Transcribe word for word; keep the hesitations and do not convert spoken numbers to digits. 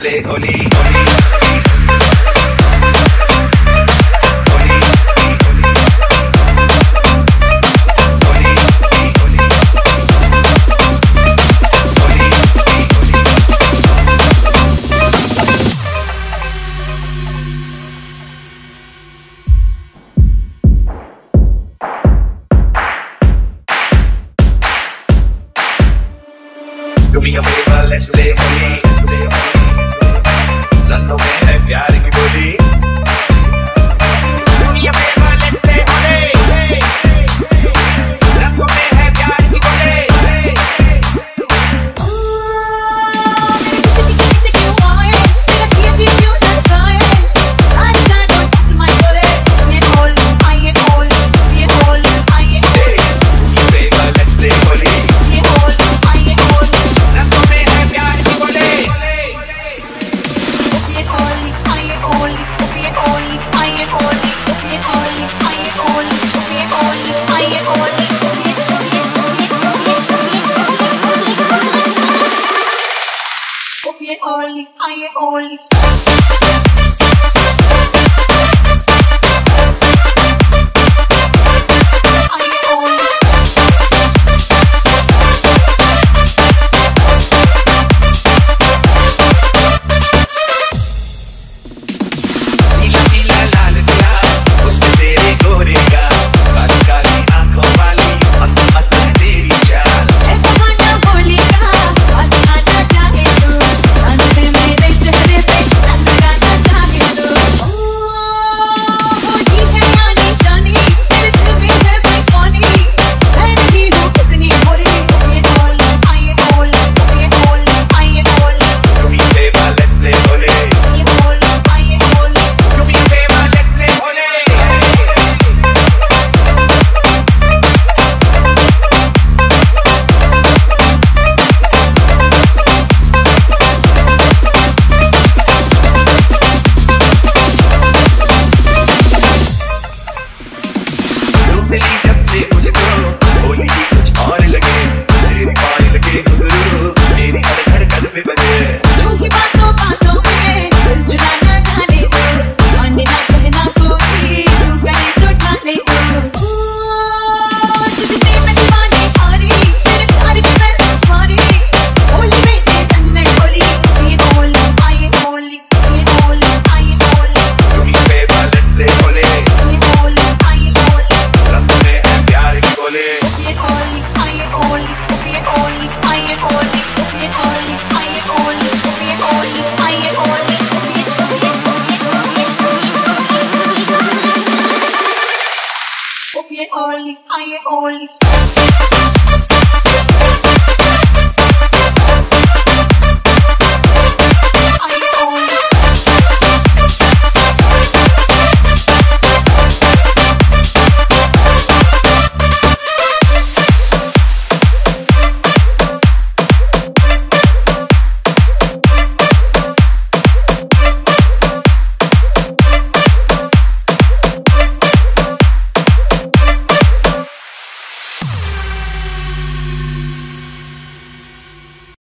play Holi, Holi. Do me a favor, let's play Holi. रंगों में है प्यार की बोली. Do me a favor, let's play Holi. रंगों में है प्यार की बोली. Only, I only. जब से मुझको होली कुछ और लगे, तेरी बाई लगे घुंघरू, मेरी हर धड़कन पे बजे. तू ही बातों बातों में दिल चुराना जाने दो, मानने ना कहना कोई, तू करे तो ठाने दो. तुझसे मैं दीवाने हारी, तेरे प्यार की मैं तुम्हारी, होली में तेरे संग मैं होली, ये होली आई होली, ये होली आई होली. तुम ही बेबा let's play होली, ये होली आई होली. रंगों में है प्यार की बोली. ये होली आई होली, ये होली आई होली, ये होली आई होली, ये होली आई होली. ये होली आई होली.